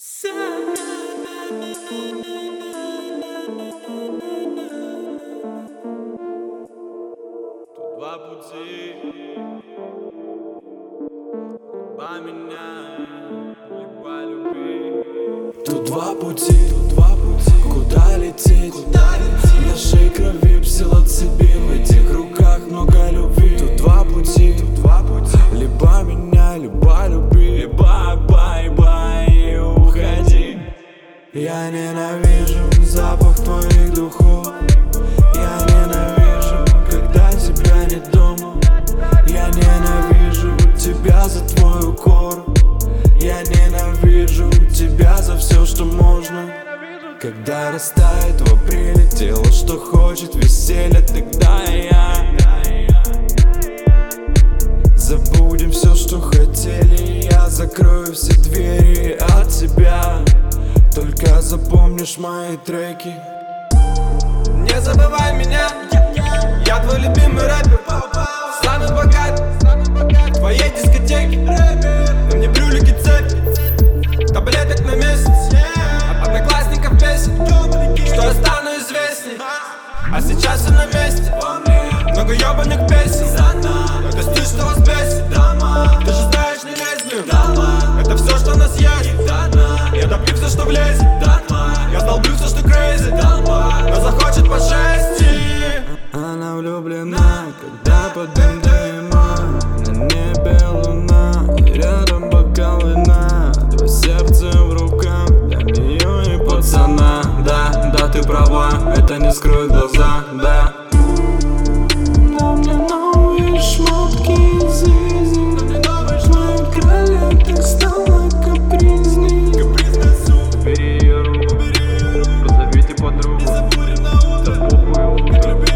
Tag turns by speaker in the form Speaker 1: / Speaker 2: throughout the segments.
Speaker 1: Тут два пути, либо меня, либо любить.
Speaker 2: Тут два пути, куда лететь? В нашей крови псилоцибин, в этих руках много любви. Тут два пути, либо меня, либо люби,
Speaker 1: Либо бай-бай и уходи.
Speaker 2: Я ненавижу запах твоих духов. Я ненавижу, когда тебя нет дома. Я ненавижу тебя за твой укор. Я ненавижу тебя за все, что можно. Когда растает в апреле тело, что хочет веселья, тогда я. Забудем все, что хотели, я закрою все двери от тебя. Только запомнишь мои треки.
Speaker 1: Не забывай меня, я твой любимый рэпер, самый богатый в твоей дискотеке. На мне брюлики, цепи, таблеток на месяц, одноклассников бесит, что я стану известней. А сейчас все на месте, много ебаных песен, но это стиль, что вас бесит. Ты же знаешь, не лезь, это все, что у нас есть. Я допью все, что влезет, я сдолблю все, что crazy, но захочет по шести.
Speaker 2: Она влюблена, когда под дымом на небе луна, и рядом бокал вина. Два сердца в руках, для нее и пацана. Да, ты права, это не скроет глаза, да. На мне новые шмотки из жизни, в моем крыле так стала капризней.
Speaker 1: Бери ее руку, позовите подругу, да похуй.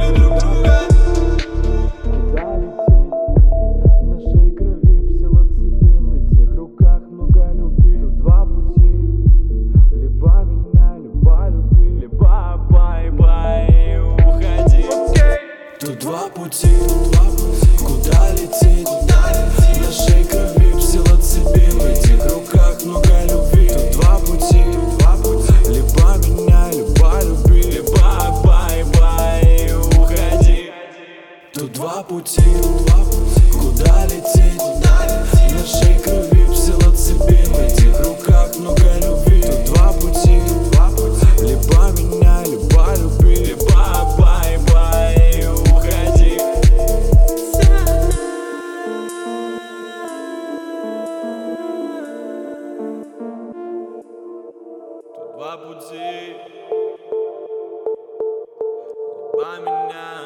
Speaker 2: В нашей крови псилоцибин, в этих руках много любви. Тут два пути, либо меня, либо люби,
Speaker 1: Либо бай-бай и уходи.
Speaker 2: Тут два пути, куда лететь? В нашей крови псилоцибин, в этих руках много любви. Тут два пути, либо меня, либо люби,
Speaker 1: Либо бай-бай и уходи.
Speaker 2: тут два пути, куда лететь? В нашей крови псилоцибин, в этих руках много любви. Тут два пути, либо меня, либо люби.
Speaker 1: Либо бай-бай и уходи. Тут два пути, либо меня,